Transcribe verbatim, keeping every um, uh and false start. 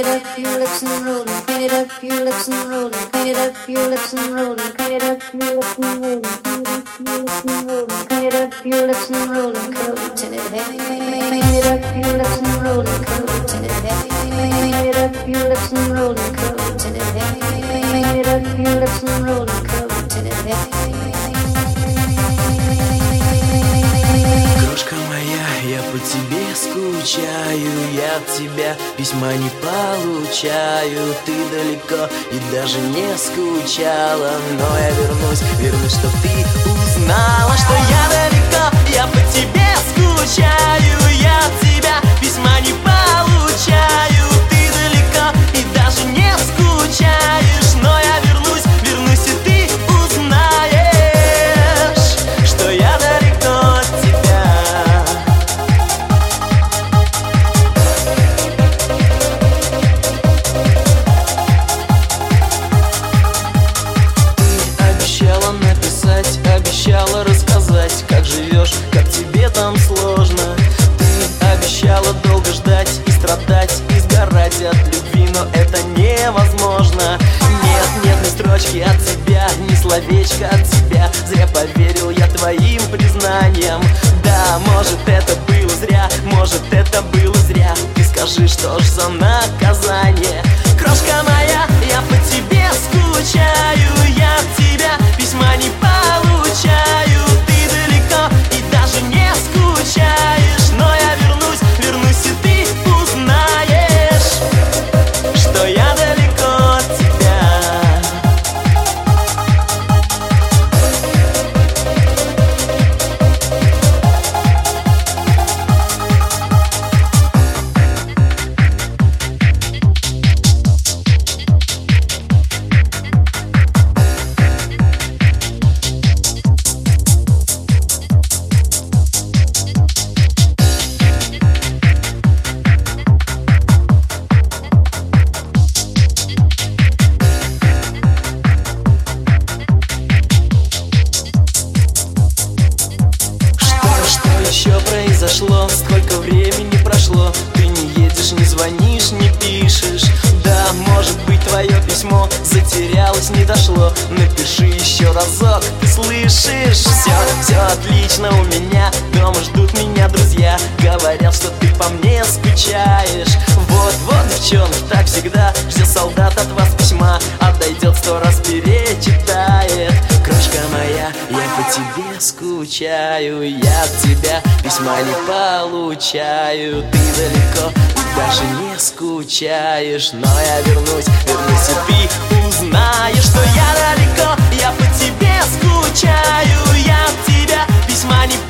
up your lips and roll them, paint it up your lips and roll them, paint it up your lips and roll them, paint it up your lips and roll them, paint it up your lips and roll them, curl it till it heavy, paint it up your lips and roll them, curl it till it heavy, paint it up your lips and roll them, curl it till it heavy, paint it up your lips and roll them, curl it till it heavy. Крошка моя, я по тебе скучаю, я от тебя письма не получаю. Ты далеко и даже не скучала, но я вернусь, вернусь, чтоб ты узнала, что я далеко, я по тебе скучаю, я от тебя письма не получаю. Ты далеко и даже не скучаешь, но я вернусь, вернусь, и ты узнаешь, что я далеко от тебя. Обещала рассказать, как живешь, как тебе там сложно. Ты обещала долго ждать и страдать, и сгорать от любви, но это невозможно. Нет, нет ни строчки от тебя, ни словечка от тебя. Зря поверил я твоим признаниям. Да, может это было зря, может это было зря. Ты скажи, что ж за наказание? Крошка моя, я по тебе скучаю, я от тебя письма не получаю. Ты далеко и даже не скучаешь, но я вернусь, вернусь, и ты узнаешь, что я далеко от тебя. Произошло, сколько времени прошло, ты не едешь, не звонишь, не пишешь. Да, может быть твое письмо затерялось, не дошло. Напиши еще разок, ты слышишь? Все, все отлично у меня, дома ждут меня друзья. Говорят, что ты по мне скучаешь. Вот, вот, девчонки, так всегда ждет солдат от вас письма, отойдет сто раз перечитает. Крошка моя, я по тебе скучаю, я от тебя письма не получаю. Ты далеко и даже не скучаешь, но я вернусь, вернусь, и ты узнаешь, что я далеко, я по тебе скучаю, я от тебя письма не получаю.